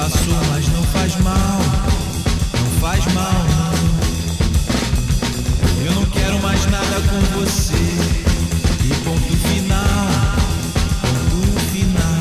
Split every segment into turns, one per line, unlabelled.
passou, mas não faz mal, não faz mal. Eu não quero mais nada com você. E ponto final, ponto final.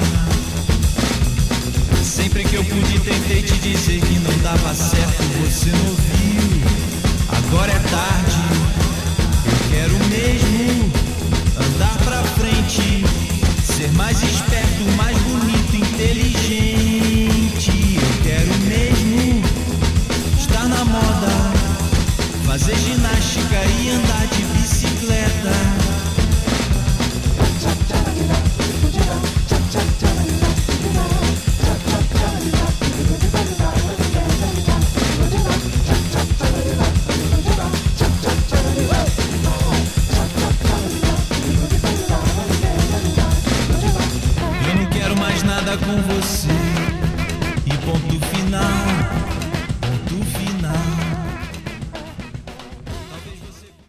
Sempre que eu pude tentei te dizer que não dava certo, você não ouviu. Agora é tarde. Eu quero mesmo andar pra frente, ser mais esperto, mais bonito, inteligente. Eu quero mesmo estar na moda, fazer ginástica e andar de bicicleta. Eu não quero mais nada com você.